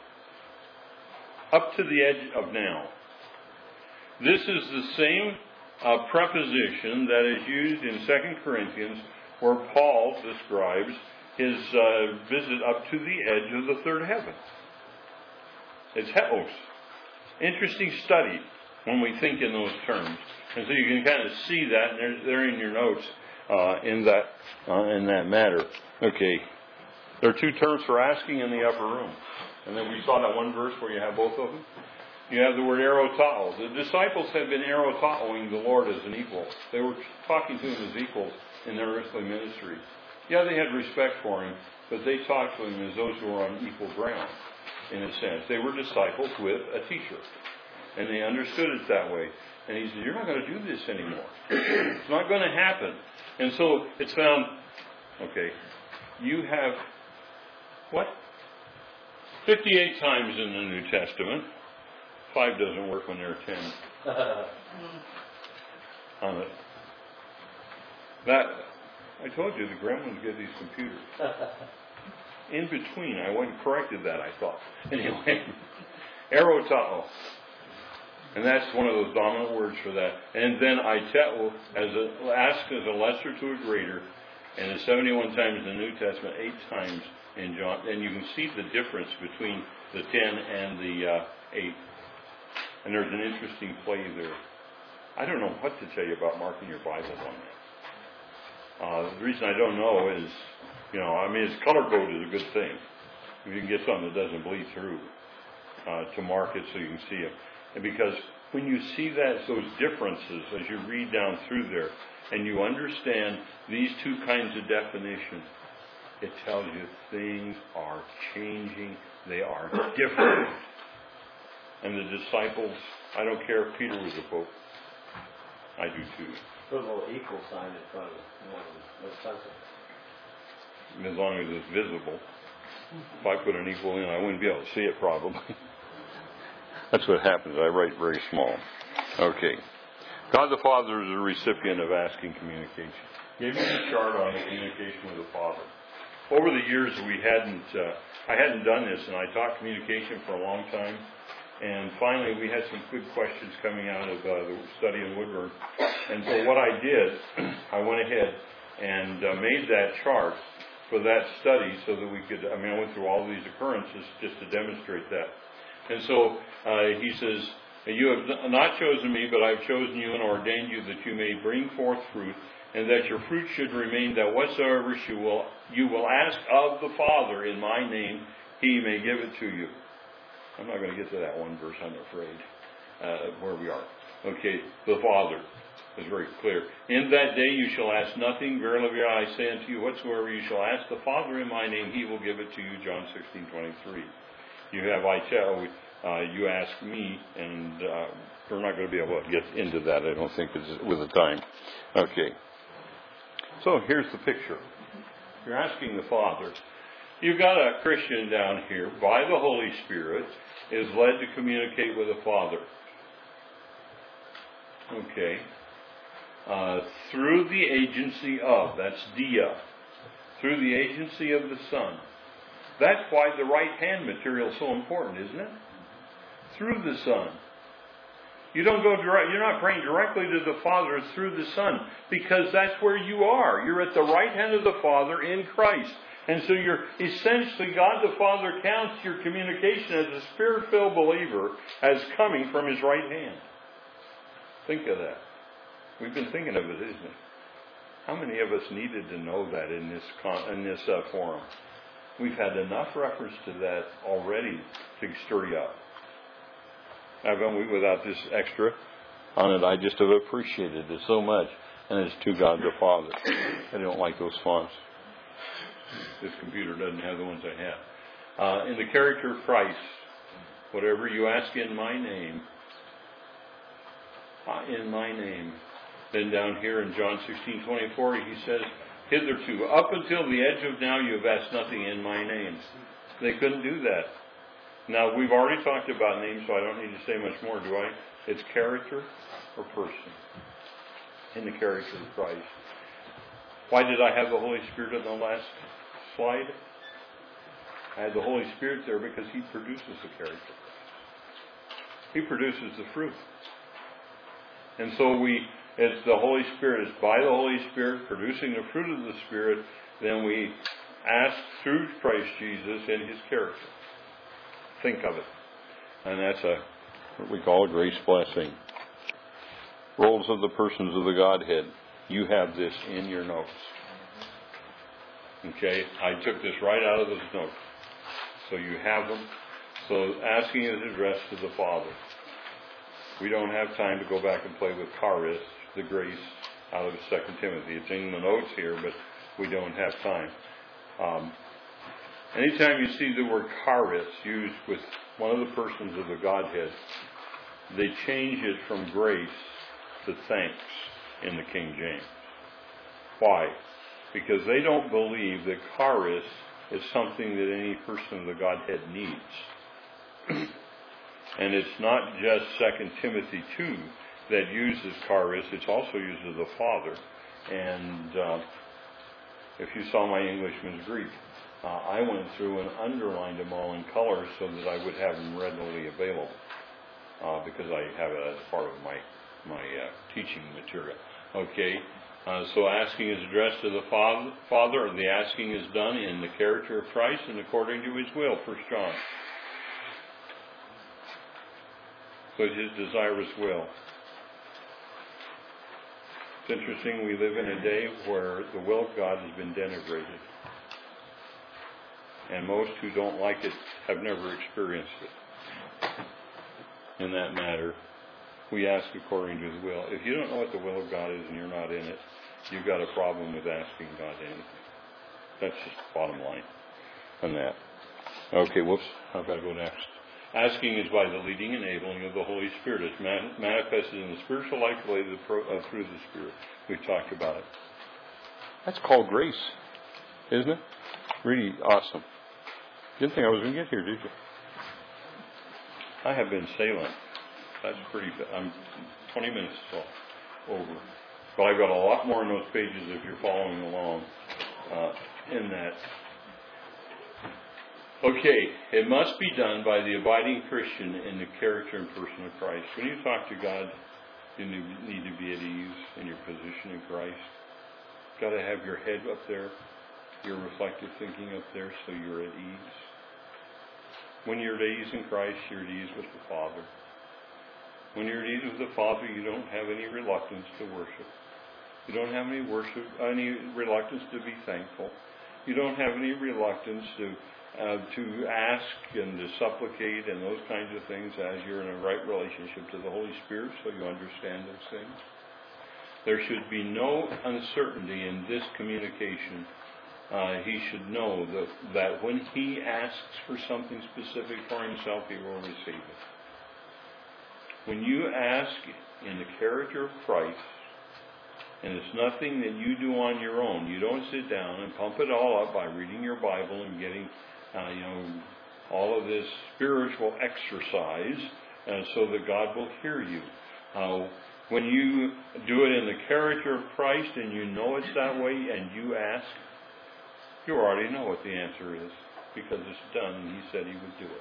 Up to the edge of now. This is the same preposition that is used in 2 Corinthians, where Paul describes his visit up to the edge of the third heaven. It's heos. Interesting study when we think in those terms. And so you can kind of see that, and they're in your notes in that matter. Okay. There are two terms for asking in the upper room. And then we saw that one verse where you have both of them. You have the word erotao. The disciples had been erotaoing the Lord as an equal. They were talking to him as equals in their earthly ministry. Yeah, they had respect for him, but they talked to him as those who were on equal ground, in a sense. They were disciples with a teacher. And they understood it that way. And he said, you're not going to do this anymore. It's not going to happen. And so it's found, okay, you have, 58 times in the New Testament. 5 doesn't work when there are 10 on it. That, I told you, the gremlins get these computers. In between, I went and corrected that, I thought. Anyway, erotao. And that's one of those dominant words for that. And then aiteo, ask as a lesser to a greater, and it's 71 times in the New Testament, 8 times in John. And you can see the difference between the 10 and the 8. And there's an interesting play there. I don't know what to tell you about marking your Bible on that. The reason I don't know is, it's color code is a good thing. If you can get something that doesn't bleed through, to mark it so you can see it. And because when you see those differences as you read down through there, and you understand these two kinds of definition, it tells you things are changing. They are different. And the disciples, I don't care if Peter was a pope. I do too. Put a little equal sign in front of it. No something. As long as it's visible. If I put an equal in, I wouldn't be able to see it probably. That's what happens. I write very small. Okay. God the Father is a recipient of asking communication. Gave me a chart on the communication with the Father. Over the years, I hadn't done this, and I taught communication for a long time. And finally, we had some good questions coming out of the study in Woodburn. And so what I did, I went ahead and made that chart for that study so that we could, I went through all these occurrences just to demonstrate that. And so he says, you have not chosen me, but I have chosen you and ordained you that you may bring forth fruit and that your fruit should remain, that whatsoever you will ask of the Father in my name, he may give it to you. I'm not going to get to that one verse, I'm afraid, where we are. Okay, the Father is very clear. In that day you shall ask nothing. Verily, verily, I say unto you, whatsoever you shall ask the Father in my name, he will give it to you. John 16:23. You have, you ask me, and we're not going to be able to get into that, I don't think, with the time. Okay. So here's the picture. You're asking the Father. You've got a Christian down here, by the Holy Spirit, is led to communicate with the Father. Okay. Through the agency of, that's dia, through the agency of the Son. That's why the right hand material is so important, isn't it? Through the Son. You don't go direct. You're not praying directly to the Father. It's through the Son, because that's where you are. You're at the right hand of the Father in Christ, and so you're essentially, God the Father counts your communication as a Spirit-filled believer as coming from His right hand. Think of that. We've been thinking of it, isn't it? How many of us needed to know that in this forum? We've had enough reference to that already to stir you up. Haven't we? Without this extra on it, I just have appreciated it so much. And it's to God the Father. I don't like those fonts. This computer doesn't have the ones I have. In the character of Christ, whatever you ask in my name, Then down here in John 16:24, he says, hitherto, up until the edge of now, you have asked nothing in my name. They couldn't do that. Now, we've already talked about names, so I don't need to say much more, do I? It's character or person. In the character of Christ. Why did I have the Holy Spirit on the last slide? I had the Holy Spirit there because He produces the character. He produces the fruit. And so it's the Holy Spirit. It's by the Holy Spirit producing the fruit of the Spirit. Then we ask through Christ Jesus in His character. Think of it. And that's what we call a grace blessing. Roles of the persons of the Godhead. You have this in your notes. Okay? I took this right out of those notes. So you have them. So asking is addressed to the Father. We don't have time to go back and play with charis, the grace, out of 2 Timothy. It's in the notes here, but we don't have time. Anytime you see the word charis used with one of the persons of the Godhead, they change it from grace to thanks in the King James. Why? Because they don't believe that charis is something that any person of the Godhead needs. And it's not just 2 Timothy 2 that uses charis, it's also used of the Father. And if you saw my Englishman's Greek, I went through and underlined them all in color so that I would have them readily available, because I have it as part of my teaching material. Okay, so asking is addressed to the Father, and the asking is done in the character of Christ and according to His will, 1 John. So it's His desirous will. It's interesting, we live in a day where the will of God has been denigrated. And most who don't like it have never experienced it. In that matter, we ask according to His will. If you don't know what the will of God is and you're not in it, you've got a problem with asking God anything. That's just the bottom line on that. Okay, whoops. I've got to go next. Asking is by the leading and enabling of the Holy Spirit. It's manifested in the spiritual life related through the Spirit. We've talked about it. That's called grace, isn't it? Really awesome. Didn't think I was going to get here, did you? I have been sailing. That's pretty. I'm 20 minutes over. But I've got a lot more in those pages if you're following along in that. Okay, it must be done by the abiding Christian in the character and person of Christ. When you talk to God, you need to be at ease in your position in Christ. You've got to have your head up there, your reflective thinking up there, so you're at ease. When you're at ease in Christ, you're at ease with the Father. When you're at ease with the Father, you don't have any reluctance to worship. You don't have any any reluctance to be thankful. You don't have any reluctance to ask and to supplicate and those kinds of things as you're in a right relationship to the Holy Spirit, so you understand those things. There should be no uncertainty in this communication. He should know that when he asks for something specific for himself, he will receive it. When you ask in the character of Christ, and it's nothing that you do on your own, you don't sit down and pump it all up by reading your Bible and getting all of this spiritual exercise so that God will hear you. When you do it in the character of Christ and you know it's that way and you ask, you already know what the answer is because it's done and He said He would do it.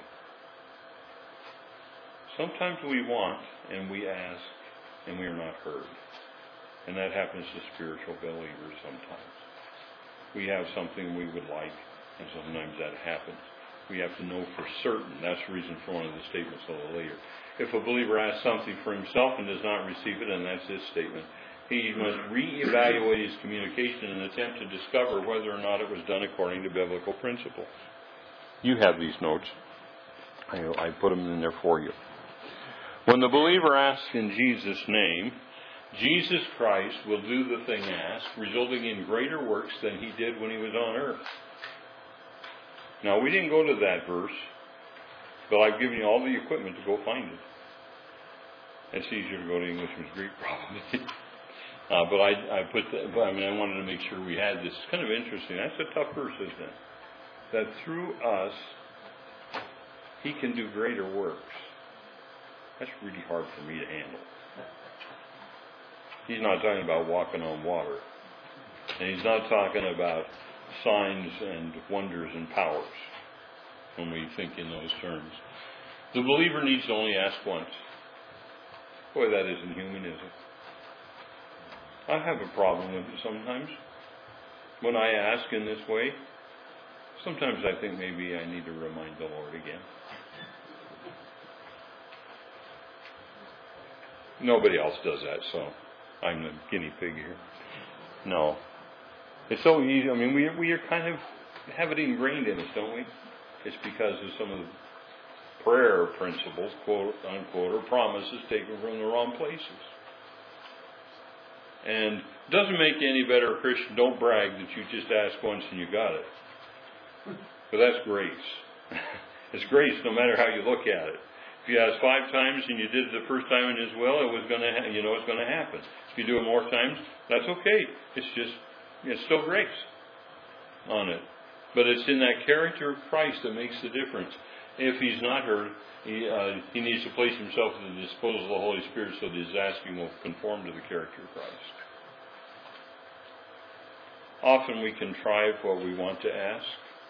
Sometimes we want and we ask and we are not heard. And that happens to spiritual believers sometimes. We have something we would like, and sometimes that happens. We have to know for certain. That's the reason for one of the statements a little later. If a believer asks something for himself and does not receive it, and that's his statement, he must reevaluate his communication and attempt to discover whether or not it was done according to biblical principle. You have these notes. I put them in there for you. When the believer asks in Jesus' name, Jesus Christ will do the thing asked, resulting in greater works than He did when He was on earth. Now, we didn't go to that verse, but I've given you all the equipment to go find it. It's easier to go to English and Greek, probably. But I wanted to make sure we had this. It's kind of interesting. That's a tough verse, isn't it? That through us, He can do greater works. That's really hard for me to handle. He's not talking about walking on water. And He's not talking about signs and wonders and powers when we think in those terms. The believer needs to only ask once. Boy, that isn't human, is it? I have a problem with it sometimes. When I ask in this way, sometimes I think maybe I need to remind the Lord again. Nobody else does that, so I'm the guinea pig here. No. It's so easy. I mean, we are kind of have it ingrained in us, don't we? It's because of some of the prayer principles, quote unquote, or promises taken from the wrong places. And it doesn't make you any better a Christian. Don't brag that you just asked once and you got it. But that's grace. It's grace no matter how you look at it. If you ask 5 times and you did it the first time in His will, it's going to happen. If you do it more times, that's okay. It's still grace on it. But it's in that character of Christ that makes the difference. If He's not heard, he needs to place himself at the disposal of the Holy Spirit so that his asking will conform to the character of Christ. Often we contrive what we want to ask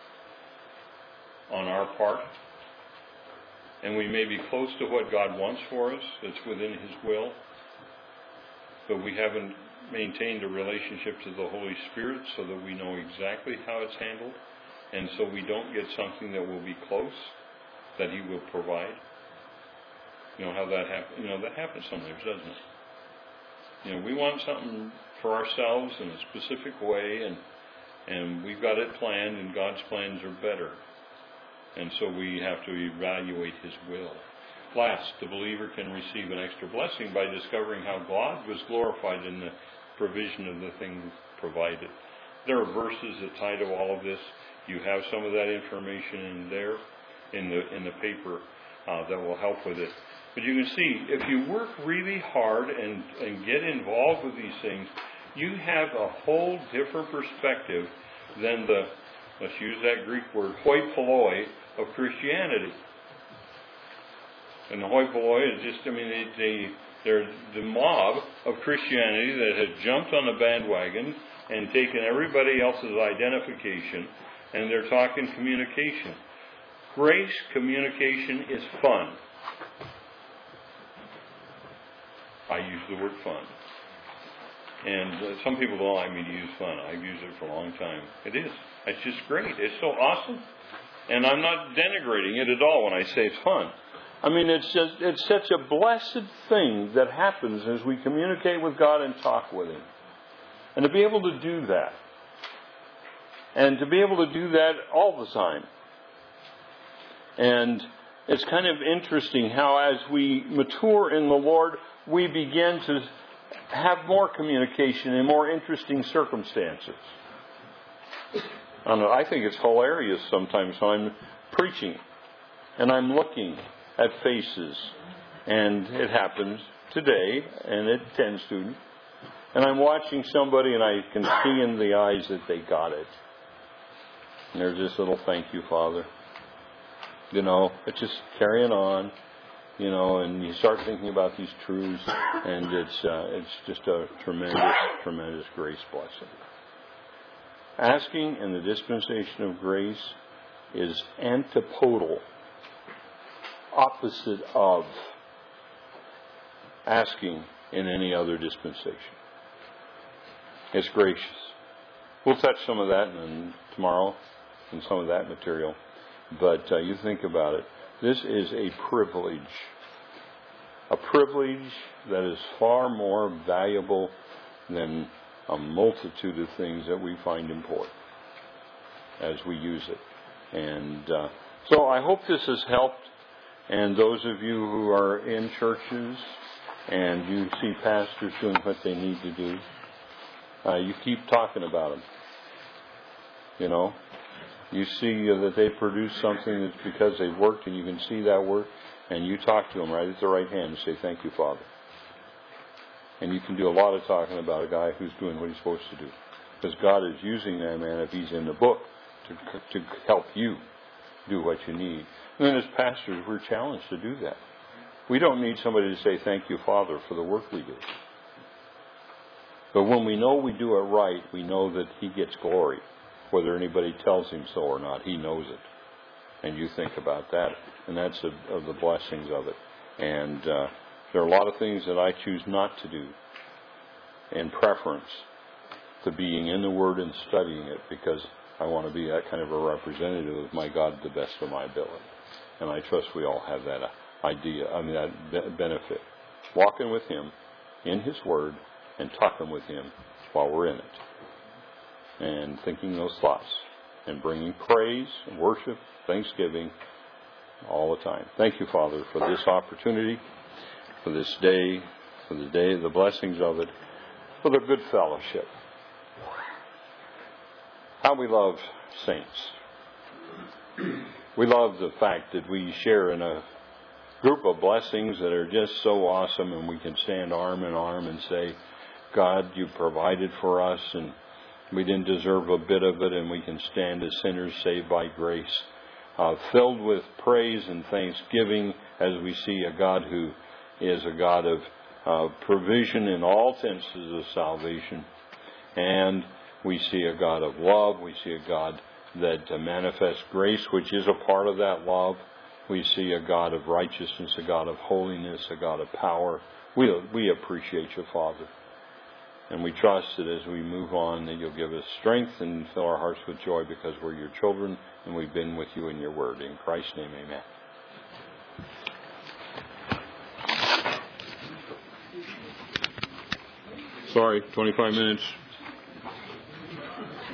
on our part. And we may be close to what God wants for us, that's within His will, but we haven't maintained a relationship to the Holy Spirit so that we know exactly how it's handled, and so we don't get something that will be close, that He will provide. You know how that happens? That happens sometimes, doesn't it? We want something for ourselves in a specific way, and we've got it planned, and God's plans are better. And so we have to evaluate His will. Last, the believer can receive an extra blessing by discovering how God was glorified in the provision of the thing provided. There are verses that tie to all of this. You have some of that information in there, in the paper that will help with it. But you can see, if you work really hard and get involved with these things, you have a whole different perspective than let's use that Greek word, hoi polloi, of Christianity. And the hoi polloi is just, they're the mob of Christianity that has jumped on the bandwagon and taken everybody else's identification, and they're talking communication. Grace communication is fun. I use the word fun. And some people don't like me to use fun. I've used it for a long time. It is. It's just great. It's so awesome. And I'm not denigrating it at all when I say it's fun. It's such a blessed thing that happens as we communicate with God and talk with Him. And to be able to do that. And to be able to do that all the time. And it's kind of interesting how as we mature in the Lord, we begin to have more communication in more interesting circumstances. I think it's hilarious sometimes when I'm preaching and I'm looking at faces, and it happens today, and it tends to, and I'm watching somebody and I can see in the eyes that they got it. And there's this little thank you, Father. It's just carrying on, and you start thinking about these truths, and it's just a tremendous, tremendous grace blessing. Asking in the dispensation of grace is antipodal, opposite of asking in any other dispensation. It's gracious. We'll touch some of that tomorrow and some of that material. But you think about it. This is a privilege. A privilege that is far more valuable than a multitude of things that we find important as we use it. And so I hope this has helped. And those of you who are in churches and you see pastors doing what they need to do, you keep talking about them. You see that they produce something that's because they've worked, and you can see that work, and you talk to them right at the right hand and say, thank you, Father. And you can do a lot of talking about a guy who's doing what he's supposed to do. Because God is using that man, if he's in the book, to help you do what you need. And then as pastors, we're challenged to do that. We don't need somebody to say, thank you, Father, for the work we do. But when we know we do it right, we know that he gets glory. Whether anybody tells him so or not, he knows it. And you think about that. And that's of the blessings of it. And there are a lot of things that I choose not to do in preference to being in the Word and studying it, because I want to be that kind of a representative of my God to the best of my ability. And I trust we all have that that benefit. Walking with him in his Word and talking with him while we're in it. And thinking those thoughts and bringing praise, worship, thanksgiving all the time. Thank you, Father, for this opportunity, for this day, for the day, the blessings of it, for the good fellowship. How we love saints. We love the fact that we share in a group of blessings that are just so awesome, and we can stand arm in arm and say, God, you provided for us, and we didn't deserve a bit of it, and we can stand as sinners saved by grace, filled with praise and thanksgiving as we see a God who is a God of provision in all senses of salvation. And we see a God of love. We see a God that manifests grace, which is a part of that love. We see a God of righteousness, a God of holiness, a God of power. We appreciate you, Father. And we trust that as we move on that you'll give us strength and fill our hearts with joy because we're your children and we've been with you in your word. In Christ's name, amen. Sorry, 25 minutes.